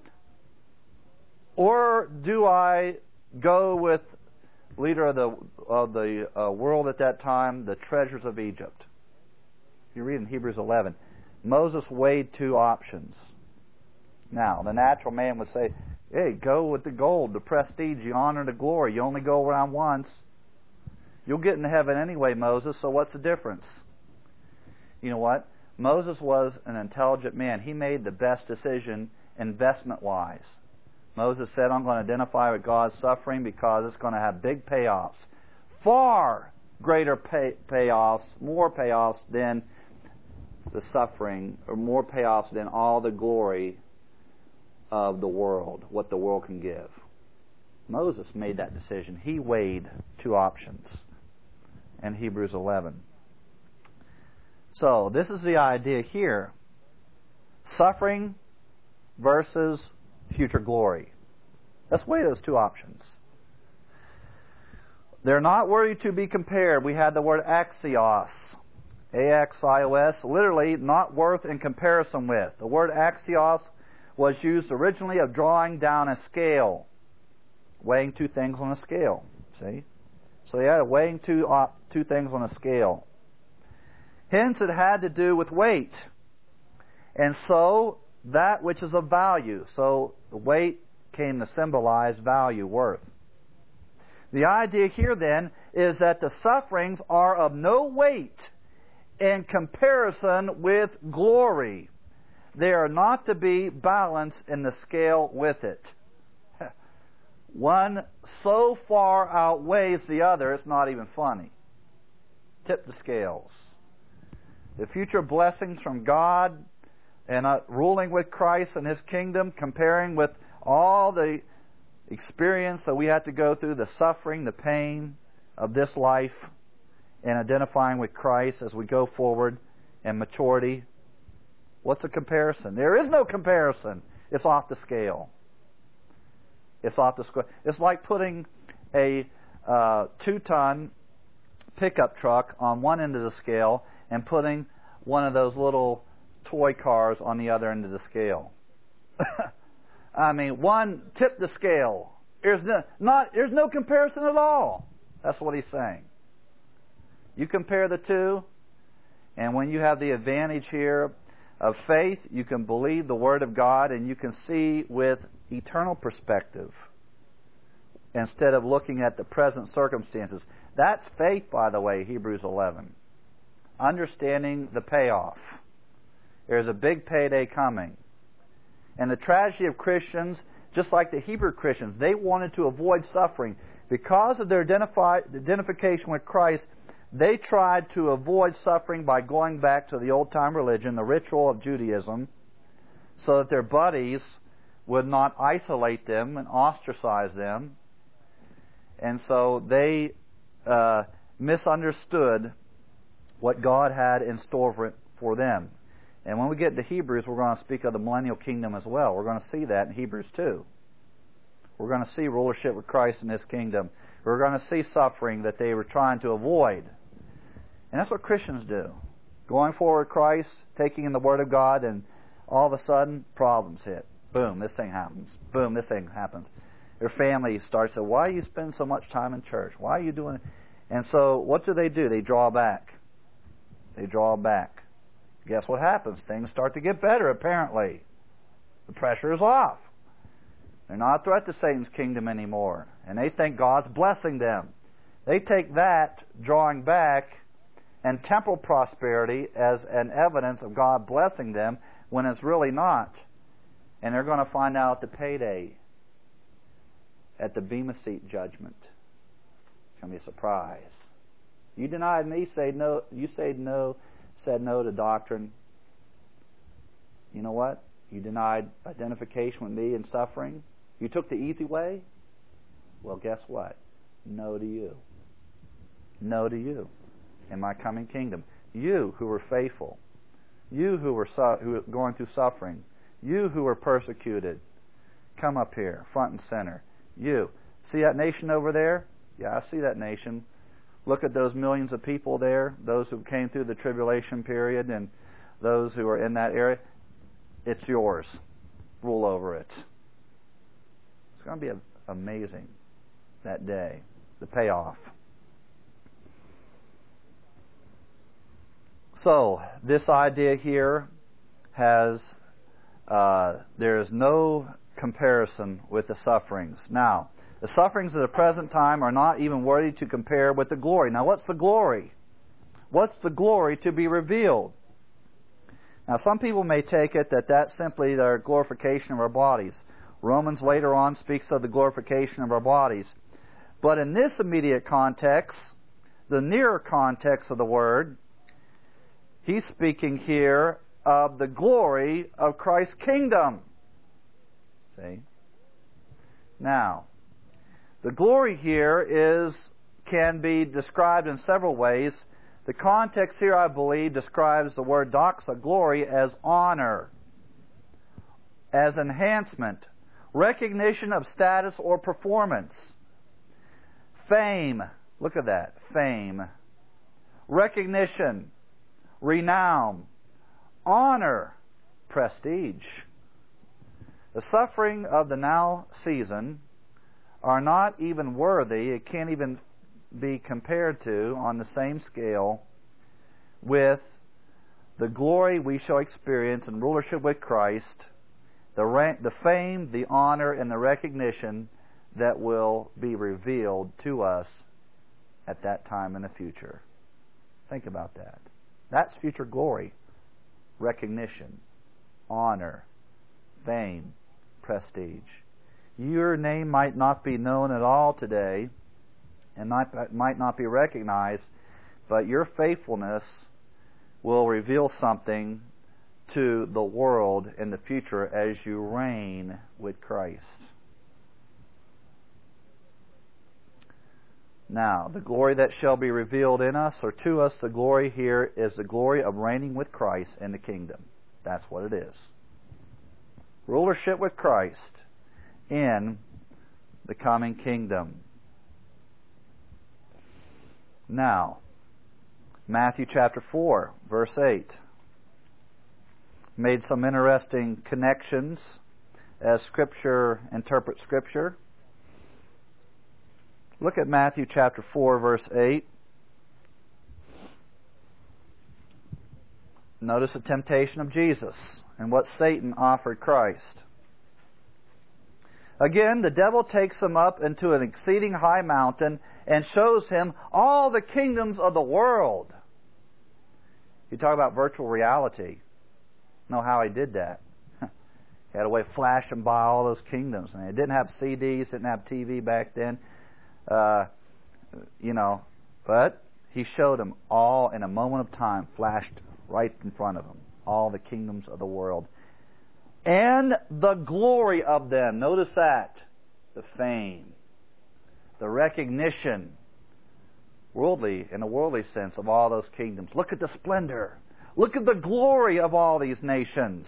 Or do I go with leader of the world at that time, the treasures of Egypt? You read in Hebrews 11. Moses weighed two options. Now, the natural man would say, hey, go with the gold, the prestige, the honor, the glory. You only go around once. You'll get into heaven anyway, Moses, so what's the difference? You know what? Moses was an intelligent man. He made the best decision investment-wise. Moses said, I'm going to identify with God's suffering because it's going to have big payoffs. Far greater payoffs, more payoffs than the suffering, or more payoffs than all the glory of the world, what the world can give. Moses made that decision. He weighed two options in Hebrews 11. So, this is the idea here. Suffering versus future glory. Let's weigh those two options. They're not worthy to be compared. We had the word axios. A-X-I-O-S, literally not worth in comparison with. The word axios was used originally of drawing down a scale, weighing two things on a scale. See? So you had weighing two things on a scale. Hence it had to do with weight. And so that which is of value. So the weight came to symbolize value, worth. The idea here then is that the sufferings are of no weight in comparison with glory. They are not to be balanced in the scale with it. One so far outweighs the other, it's not even funny. Tip the scales. The future blessings from God and ruling with Christ and His kingdom, comparing with all the experience that we have to go through, the suffering, the pain of this life, and identifying with Christ as we go forward in maturity. What's a comparison? There is no comparison. It's off the scale. It's off the scale. It's like putting a 2-ton pickup truck on one end of the scale and putting one of those little toy cars on the other end of the scale. I mean, one tipped the scale. There's no comparison at all. That's what he's saying. You compare the two, and when you have the advantage here of faith, you can believe the Word of God, and you can see with eternal perspective instead of looking at the present circumstances. That's faith, by the way, Hebrews 11. Understanding the payoff. There's a big payday coming. And the tragedy of Christians, just like the Hebrew Christians, they wanted to avoid suffering. Because of their identification with Christ, they tried to avoid suffering by going back to the old-time religion, the ritual of Judaism, so that their buddies would not isolate them and ostracize them. And so they misunderstood what God had in store for them. And when we get to Hebrews, we're going to speak of the millennial kingdom as well. We're going to see that in Hebrews 2. We're going to see rulership with Christ in His kingdom. We're going to see suffering that they were trying to avoid. And that's what Christians do. Going forward with Christ, taking in the Word of God, and all of a sudden, problems hit. Boom, this thing happens. Boom, this thing happens. Their family starts to say, why do you spend so much time in church? Why are you doing it? And so, what do? They draw back. They draw back. Guess what happens? Things start to get better, apparently. The pressure is off. They're not a threat to Satan's kingdom anymore. And they think God's blessing them. They take that drawing back and temporal prosperity as an evidence of God blessing them when it's really not. And they're going to find out the payday at the Bema Seat judgment. It's going to be a surprise. You denied me, said no to doctrine. You know what? You denied identification with me in suffering. You took the easy way. Well, guess what? No to you. No to you in my coming kingdom. You who were faithful. You who were going through suffering. You who were persecuted. Come up here, front and center. You. See that nation over there? Yeah, I see that nation. Look at those millions of people there, those who came through the tribulation period and those who are in that area. It's yours. Rule over it. It's going to be amazing that day, the payoff. So, this idea here has, there is no comparison with the sufferings. Now, the sufferings of the present time are not even worthy to compare with the glory. Now, what's the glory? What's the glory to be revealed? Now, some people may take it that that's simply the glorification of our bodies. Romans later on speaks of the glorification of our bodies. But in this immediate context, the nearer context of the word, he's speaking here of the glory of Christ's kingdom. See? Now, the glory here can be described in several ways. The context here, I believe, describes the word doxa, glory, as honor, as enhancement, recognition of status or performance, fame. Look at that, fame, recognition, renown, honor, prestige. The suffering of the now season are not even worthy, it can't even be compared to on the same scale with the glory we shall experience in rulership with Christ, the fame, the honor, and the recognition that will be revealed to us at that time in the future. Think about that. That's future glory, recognition, honor, fame, prestige. Your name might not be known at all today and might not be recognized, but your faithfulness will reveal something to the world in the future as you reign with Christ. Now, the glory that shall be revealed in us, or to us, the glory here is the glory of reigning with Christ in the kingdom. That's what it is. Rulership with Christ in the coming kingdom. Now, Matthew chapter 4, verse 8. Made some interesting connections as Scripture interprets Scripture. Look at Matthew chapter 4, verse 8. Notice the temptation of Jesus and what Satan offered Christ. Again, the devil takes him up into an exceeding high mountain and shows him all the kingdoms of the world. You talk about virtual reality. Know how he did that. He had a way of flashing by all those kingdoms. And it didn't have CDs, didn't have TV back then. But he showed them all in a moment of time, flashed right in front of him, all the kingdoms of the world. And the glory of them. Notice that. The fame, the recognition, worldly, in a worldly sense, of all those kingdoms. Look at the splendor. Look at the glory of all these nations.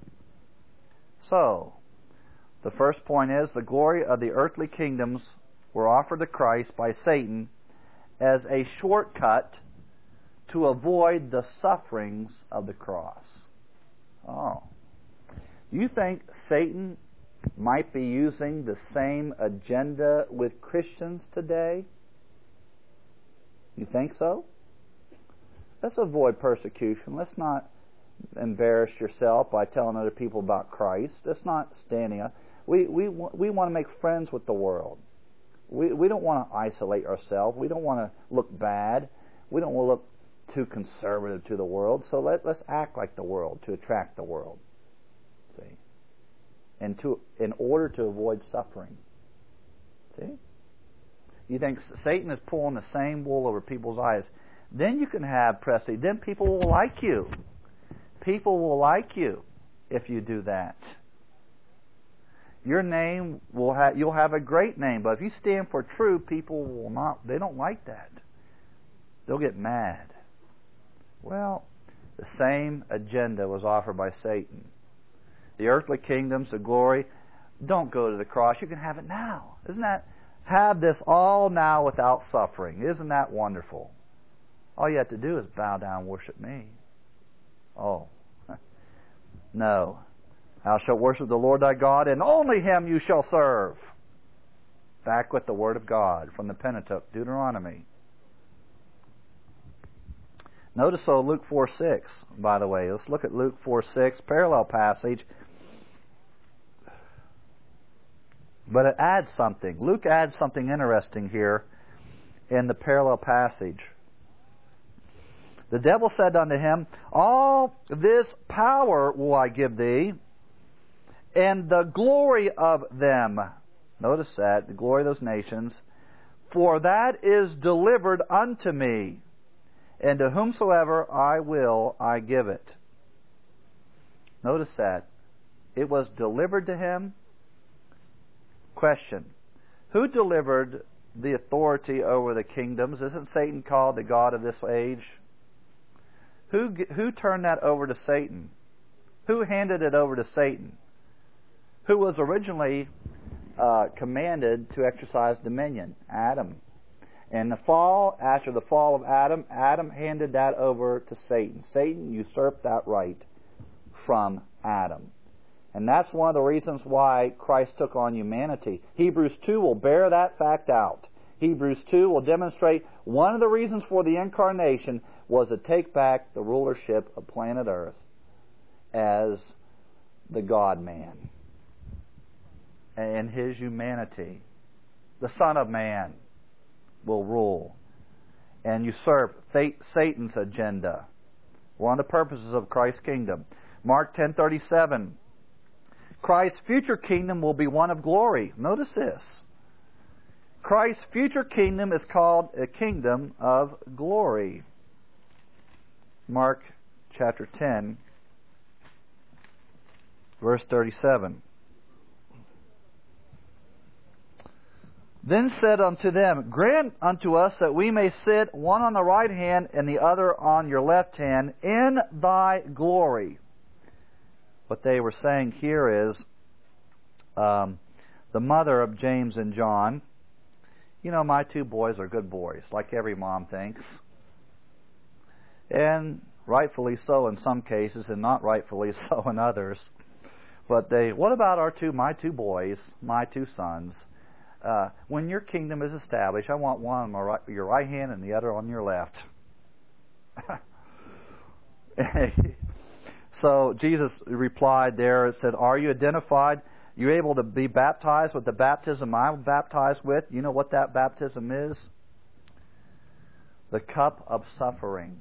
So, the first point is the glory of the earthly kingdoms were offered to Christ by Satan as a shortcut to avoid the sufferings of the cross. Oh. You think Satan might be using the same agenda with Christians today? You think so? Let's avoid persecution. Let's not embarrass yourself by telling other people about Christ. That's not standing up. We want to make friends with the world. We don't want to isolate ourselves. We don't want to look bad. We don't want to look too conservative to the world. So let's act like the world to attract the world. See? And in order to avoid suffering. See? You think Satan is pulling the same wool over people's eyes. Then you can have prestige. Then people will like you. People will like you if you do that. Your name you'll have a great name, but if you stand for truth, people will not. They don't like that. They'll get mad. Well, the same agenda was offered by Satan. The earthly kingdoms, the glory, don't go to the cross. You can have it now. Isn't that have this all now without suffering. Isn't that wonderful? All you have to do is bow down and worship me. Oh. No. Thou shalt worship the Lord thy God, and only Him you shall serve. Back with the Word of God from the Pentateuch, Deuteronomy. Notice Luke 4:6, by the way. Let's look at Luke 4:6, parallel passage. But it adds something. Luke adds something interesting here in the parallel passage. The devil said unto him, All this power will I give thee, and the glory of them. Notice that, the glory of those nations. For that is delivered unto me, and to whomsoever I will, I give it. Notice that. It was delivered to him. Question. Who delivered the authority over the kingdoms? Isn't Satan called the god of this age? Who turned that over to Satan? Who handed it over to Satan? Who was originally commanded to exercise dominion? Adam. And after the fall of Adam, Adam handed that over to Satan. Satan usurped that right from Adam. And that's one of the reasons why Christ took on humanity. Hebrews 2 will bear that fact out. Hebrews 2 will demonstrate one of the reasons for the incarnation was to take back the rulership of planet Earth as the God-man. And His humanity, the Son of Man, will rule and usurp Satan's agenda. One of the purposes of Christ's kingdom. Mark 10:37. Christ's future kingdom will be one of glory. Notice this. Christ's future kingdom is called a kingdom of glory. Mark chapter 10, verse 37. Then said unto them, Grant unto us that we may sit one on the right hand and the other on your left hand in thy glory. What they were saying here is the mother of James and John. You know, my two boys are good boys, like every mom thinks. And rightfully so in some cases, and not rightfully so in others. But what about my two boys, my two sons? When your kingdom is established, I want one on your right hand and the other on your left. So Jesus replied there and said, Are you identified? You able to be baptized with the baptism I'm baptized with? You know what that baptism is? The cup of suffering.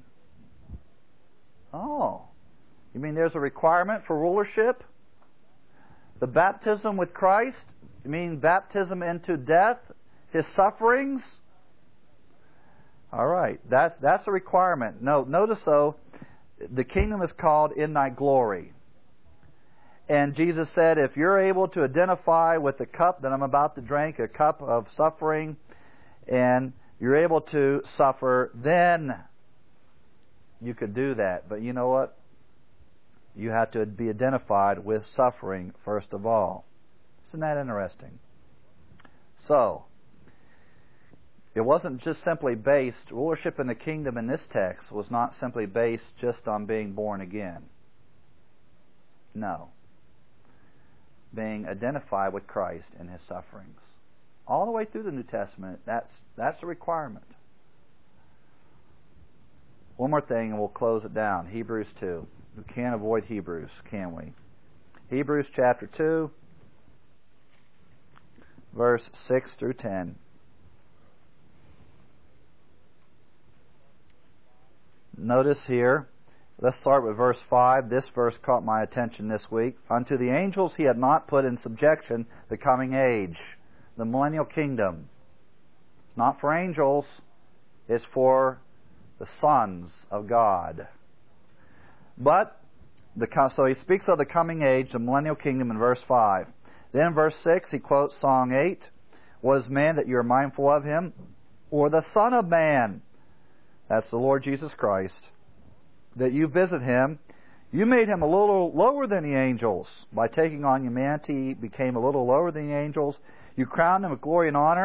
Oh, you mean there's a requirement for rulership? The baptism with Christ? You mean baptism into death? His sufferings? All right, that's a requirement. No, notice though, the kingdom is called in thy glory. And Jesus said, if you're able to identify with the cup that I'm about to drink, a cup of suffering, and you're able to suffer, then you could do that. But you know what? You have to be identified with suffering first of all. Isn't that interesting? So, it wasn't just simply based, rulership in the kingdom in this text was not simply based just on being born again. No. Being identified with Christ and His sufferings. All the way through the New Testament, that's a requirement. One more thing and we'll close it down. Hebrews 2. We can't avoid Hebrews, can we? Hebrews chapter 2, verse 6 through 10. Notice here, let's start with verse 5. This verse caught my attention this week. Unto the angels He had not put in subjection the coming age, the millennial kingdom. It's not for angels, it's for the sons of God. But, so he speaks of the coming age, the millennial kingdom in verse 5. Then in verse 6 he quotes Song 8. What is man that you are mindful of him? Or the Son of Man? That's the Lord Jesus Christ. That you visit Him. You made Him a little lower than the angels. By taking on humanity, He became a little lower than the angels. You crowned Him with glory and honor.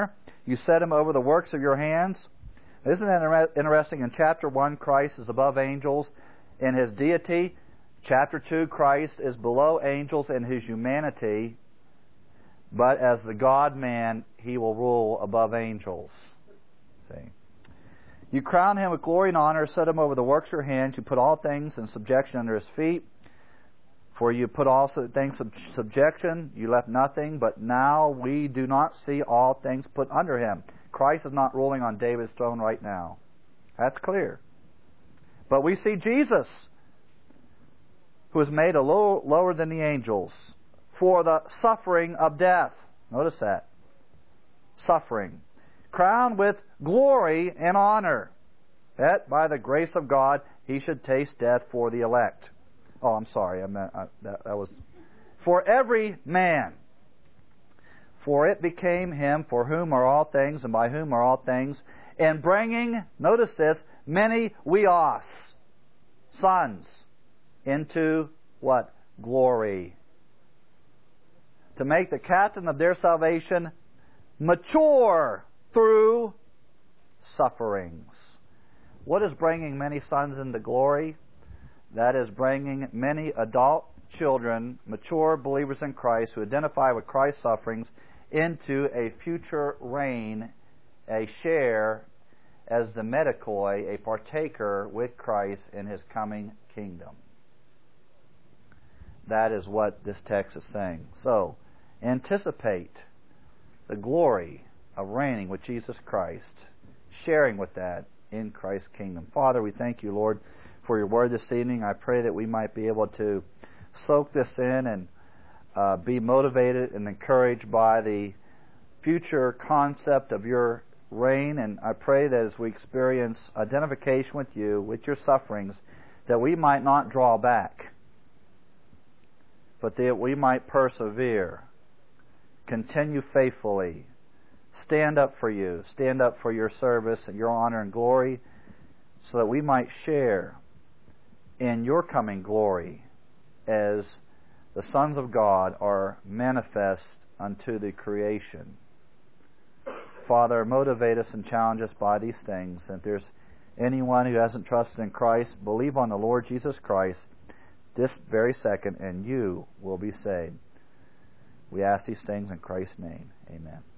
You set him over the works of your hands. Isn't it interesting? In chapter 1, Christ is above angels in his deity. Chapter 2, Christ is below angels in his humanity. But as the God-man, he will rule above angels. See? You crown him with glory and honor, set him over the works of your hands. You put all things in subjection under his feet. For you put all things in subjection. You left nothing, but now we do not see all things put under him. Christ is not ruling on David's throne right now. That's clear. But we see Jesus, who is made a little lower than the angels, for the suffering of death. Notice that. Suffering. Crowned with glory and honor, that by the grace of God he should taste death for the elect. Oh, I'm sorry. I meant that was for every man. For it became him for whom are all things and by whom are all things, and bringing, notice this, many weos, sons, into what? Glory. To make the captain of their salvation mature through sufferings. What is bringing many sons into glory? That is bringing many adult children, mature believers in Christ, who identify with Christ's sufferings, into a future reign, a share as the medikoi, a partaker with Christ in his coming kingdom. That is what this text is saying. So, anticipate the glory of reigning with Jesus Christ, sharing with that in Christ's kingdom. Father, we thank you, Lord, for your word this evening. I pray that we might be able to soak this in and be motivated and encouraged by the future concept of your reign. And I pray that as we experience identification with you, with your sufferings, that we might not draw back, but that we might persevere, continue faithfully, stand up for you, stand up for your service and your honor and glory, so that we might share in your coming glory as the sons of God are manifest unto the creation. Father, motivate us and challenge us by these things. And if there's anyone who hasn't trusted in Christ, believe on the Lord Jesus Christ this very second, and you will be saved. We ask these things in Christ's name. Amen.